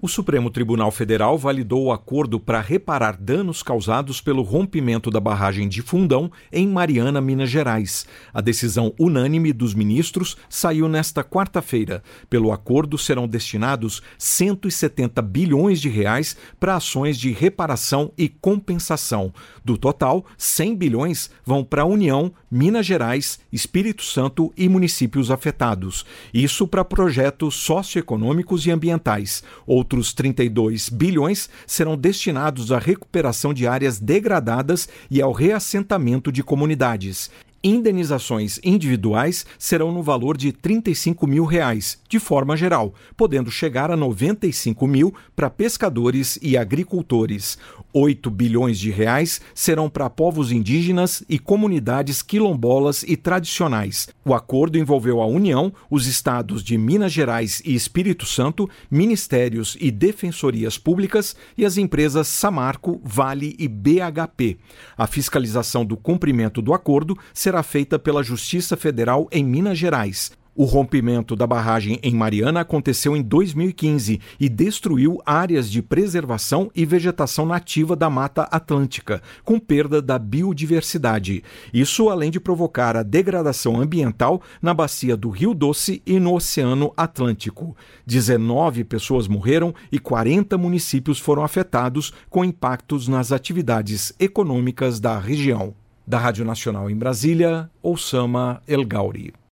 O Supremo Tribunal Federal validou o acordo para reparar danos causados pelo rompimento da barragem de Fundão em Mariana, Minas Gerais. A decisão unânime dos ministros saiu nesta quarta-feira. Pelo acordo, serão destinados 170 bilhões de reais para ações de reparação e compensação. Do total, 100 bilhões vão para a União, Minas Gerais, Espírito Santo e municípios afetados. Isso para projetos socioeconômicos e ambientais. Outros 32 bilhões serão destinados à recuperação de áreas degradadas e ao reassentamento de comunidades. Indenizações individuais serão no valor de R$ 35 mil, de forma geral, podendo chegar a R$ 95 mil para pescadores e agricultores. R$ 8 bilhões serão para povos indígenas e comunidades quilombolas e tradicionais. O acordo envolveu a União, os estados de Minas Gerais e Espírito Santo, ministérios e defensorias públicas e as empresas Samarco, Vale e BHP. A fiscalização do cumprimento do acordo será feita pela Justiça Federal em Minas Gerais. O rompimento da barragem em Mariana aconteceu em 2015 e destruiu áreas de preservação e vegetação nativa da Mata Atlântica, com perda da biodiversidade. Isso além de provocar a degradação ambiental na bacia do Rio Doce e no Oceano Atlântico. 19 pessoas morreram e 40 municípios foram afetados, com impactos nas atividades econômicas da região. Da Rádio Nacional em Brasília, Oussama El Gauri.